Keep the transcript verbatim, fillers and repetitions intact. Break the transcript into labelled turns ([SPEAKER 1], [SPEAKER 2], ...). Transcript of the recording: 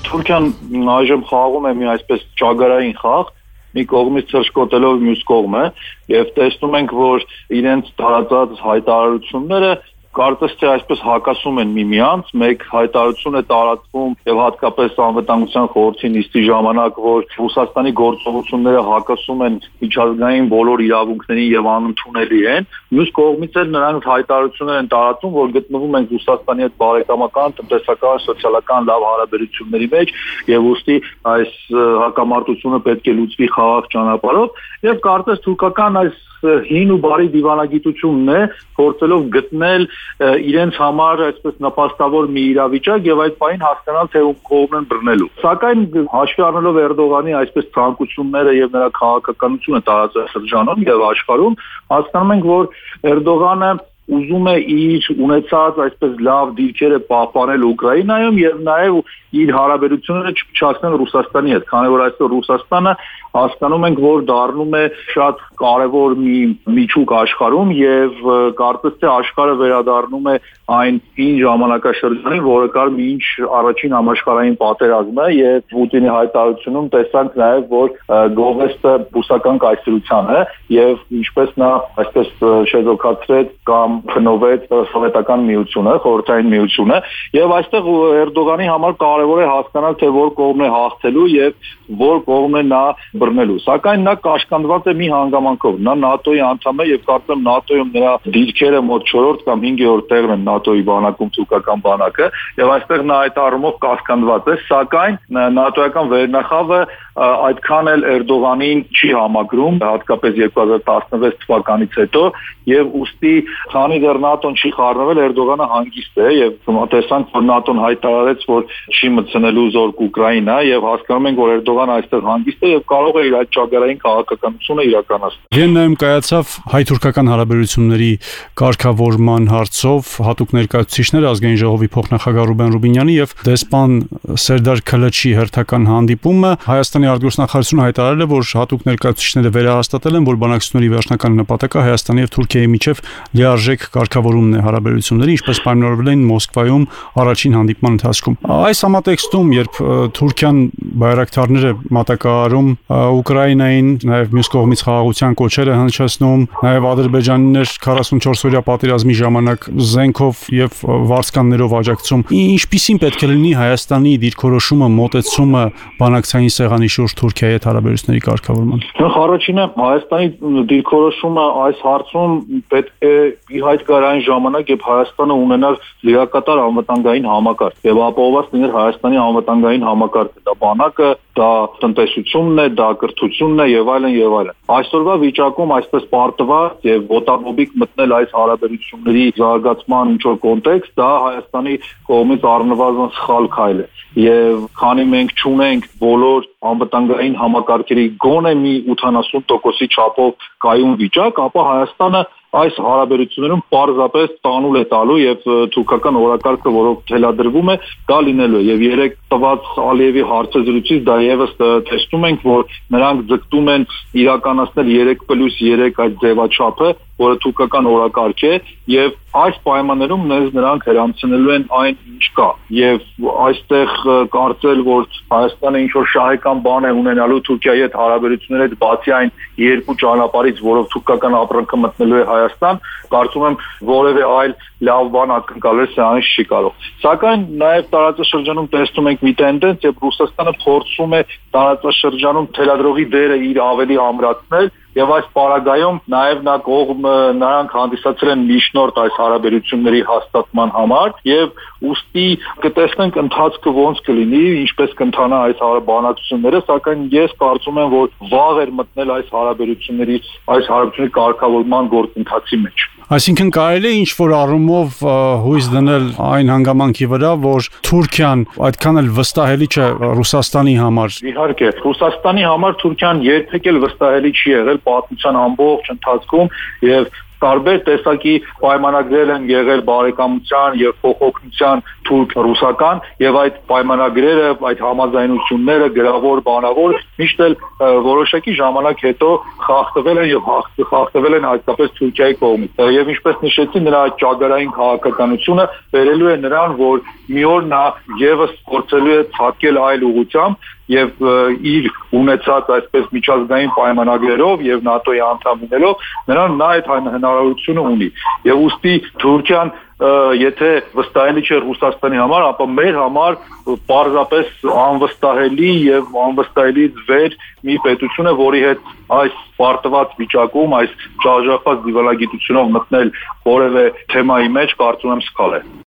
[SPEAKER 1] Թուրքիան այժմ խաղում է մի այսպես ճագարային խաղ, մի կողմից թռչկոտելով մյուս կողմը, եւ տեսնում ենք, որ իրենց տարածած հայտարարությունները կարծես թե այսպես հակասում են միմյանց, մեկ հայտարարություն է տարածվում եւ հատկապես անվտանգության խորհրդի նիստի ժամանակ, որ Ռուսաստանի գործողությունները հակասում են միջազգային բոլոր իրավունքներին եւ անընդունելի են, մյուս կողմից էլ նրանք հայտարարություններ են տարածում, որ գտնվում են Ռուսաստանի հետ բարեկամական, տնտեսական, սոցիալական լավ հարաբերությունների մեջ եւ ուստի այս հակամարտությունը պետք է լուծվի խաղաղ ճանապարհով եւ կարծես թուրքական այս հին ու բարի դիվանագիտությունն է փորձելով գտնել իրենց համար այսպես նպաստավոր մի իրավիճակ եւ այդ բանին հասկանալ թե ում կողմն են բռնելու։ Սակայն հաշվի առնելով Էրդողանի այսպես ցանկությունները եւ նրա քաղաքականությունը տարածաշրջանում եւ աշխարհում, հասկանում ենք, որ Էրդողանը ուզում է իր ունեցած այսպես լավ դիրքերը պահպանել Ուկրաինայում եւ նաեւ իր հարաբերությունները չփչացնել Ռուսաստանի հետ, քանի որ այսօր Ռուսաստանը հասկանում ենք, որ դառնում է շատ կարևոր մի միջուկ աշխարհում եւ կարծես թե աշխարհը վերադառնում է այն հին ժամանակաշրջանին, որը կար մինչ առաջին համաշխարհային պատերազմը եւ Պուտինի հայտարարությունում տեսանք նաեւ, որ գովեստը ռուսական կայսրության է եւ ինչպես նա այսպես շեզոքացրեց կամ քննովեց սովետական միությունը, խորհրդային միությունը եւ այստեղ Էրդողանի համար կարևոր է հասկանալ, թե որ կողմն է հաղթելու եւ որ կողմն է նա բռնելու։ Սակայն նա կաշկանդված է մի հանգամանքով։ Նա ՆԱՏՕ-ի անդամ է եւ կարծեմ ՆԱՏՕ-ում նրա դիրքերը մոտ չորրորդ կամ հինգերորդ տեղն են ՆԱՏՕ-ի բանակում թուրքական բանակը եւ այստեղ նա այդ առումով կաշկանդված է, սակայն ՆԱՏՕ-ական վերնախավը այդքան էլ Էրդողանին չի համակրում, հատկապես երկու հազար տասնվեց թվականից հետո եւ ուստի քանի դեռ ՆԱՏՕ-ն չի խառնվել, Էրդողանը հանգիստ է եւ տեսանք, որ ՆԱՏՕ-ն հայտարարեց, որ չի մտցնելու զորք Ուկրաինա եւ հասկանում ենք, որ Էրդողանը այստեղ հանգիստ է եւ կարող է իր այդ ճագարային քաղաքականությունը իրականացնել։
[SPEAKER 2] Վիեննայում կայացավ հայ-թուրքական հարաբերությունների կարգավորման հարցով հատուկ ներկայացուցիչներ ազգային ժողովի փոխնախագահ Ռուբեն Ռուբինյանի եւ դեսպան Սերդար Քլչի հերթական հանդիպումը Հայաստանի արտգործնախարարությունը հայտարարել է, որ հատուկ ներկայացուցիչները վերահաստատել են, որ բանակցությունների վերջնական նպատակը Հայաստանի եւ Թուրքիայի միջև լիարժեք կարգավորումն է հարաբերությունների, ինչպես պայմանավորվել են Մոսկվայում առաջին հանդիպման ընթացքում։ Այս համատեքստում, երբ Թուրքիան բայրակթարները մատակարարում Ուկրաինային, նաեւ մյուս կողմից խաղաղության կոչեր է հնչեցնում, նաեւ ադրբեջանիներ քառասունչորս օրյա պատերազմի ժամանակ զենքով եւ վարձկաններով աջակցում, ինչպիսին պետք է լինի Հայաստանի դիրքորոշումը, մոտեցումը բանակցային սեղանի շուրջ Թուրքիայի հետ հարաբերությունների կարգավորման։
[SPEAKER 1] Առաջինը Հայաստանի դիրքորոշումը այս հարցում պետք է ի հայտ գար այն ժամանակ, երբ Հայաստանը ունենար լիակատար անվտանգային համակարգ եւ ապահովված լիներ Հայաստանի անվտանգային համակարգը, դա բանակը, դա տնտեսությունն է, դա կրթությունն է եւ այլն եւ այլն։ Այսօրվա վիճակում այսպես պարտված եւ ոտաբոբիկ մտնել այս հարաբերությունների զարգացման ինչ որ կոնտեքստ, դա Հայաստանի կողմից առնվազն սխալ քայլ է եւ քանի մենք չունենք բոլոր անվտանգային համակարգերի գոնե մի ութանասուն տոկոսի չափով կայուն վիճակ, ապա Հայաստանը այս հարաբերություններում պարզապես տանուլ է տալու եւ թուրքական օրակարգը, որով թելադրվում է, դա լինելու է եւ երեք տված Ալիևի հարցազրույցից դա եւս տեսնում ենք, որ նրանք ձգտում են իրականացնել երեք պլյուս երեք այդ ձևաչափը, որը թուրքական օրակարգ է եւ այս պայմաններում նրանք հрамցնելու են այն ինչ կա եւ այստեղ կարծել, որ Հայաստանը ինչ որ շահեկան բան է ունենալու Թուրքիայի հետ հարաբերությունների հետ բացի այն երկու ճանապարհից, որով թուրքական ապրանքը մտնելու է Հայաստան, կարծում եմ որևէ այլ լավ բան ակնկալել սրանից չի կարող։ Սակայն նաեւ տարածաշրջանում տեսնում ենք մի տենդենս, երբ Ռուսաստանը փորձում է տարածաշրջանում թելադրողի դերը իր ավելի ամրացնել եւ այս պարագայում նաեւ նա կողմ նրանք հանդիսացրել են միջնորդ այս հարաբերությունների հաստատման համար եւ ուստի կտեսնենք ընթացքը ոնց կլինի, ինչպես կընթանա այս բանակցությունները, սակայն ես կարծում եմ, որ վաղ էր մտնել այս հարաբերությունների այս հարաբերությունների կարգավորման գործընթացի մեջ։
[SPEAKER 2] Այսինքն կարելի է ինչ որ առումով հույս դնել այն հանգամանքի վրա, որ Թուրքիան այդքան էլ վստահելի չէ Ռուսաստանի համար։
[SPEAKER 1] Իհարկե, Ռուսաստանի համար Թուրքիան երբեք էլ վստահելի չի եղել պատմության ամբողջ ընթացքում եւ տարբեր տեսակի պայմանագրեր են եղել բարեկամության եւ փոխօգնության թուրք-ռուսական եւ այդ պայմանագրերը, այդ համաձայնությունները գրավոր, բանավոր միշտ էլ որոշակի ժամանակ հետո խախտվել են եւ խախտվել են հատկապես Թուրքիայի կողմից։ Եվ ինչպես նշեցի, նրա այդ ճագարային քաղաքականությունը վերելու է նրան, որ մի օր նա եւս փորձելու է ցածկել այլ ուղղությամբ եւ իր ունեցած այսպես միջազգային պայմանագրերով եւ ՆԱՏՕ-ի անդամ լինելով նրան նա այդ հնարավորությունը ունի եւ ուստի Թուրքիան եթե վստահելի չէ Ռուսաստանի համար, ապա մեր համար պարզապես անվստահելի եւ անվստահելից վեր մի պետություն է, որի հետ այս պարտված վիճակում, այս ճարժախված դիվանագիտությունով մտնել որևէ թեմայի մեջ կարծում եմ սխալ է։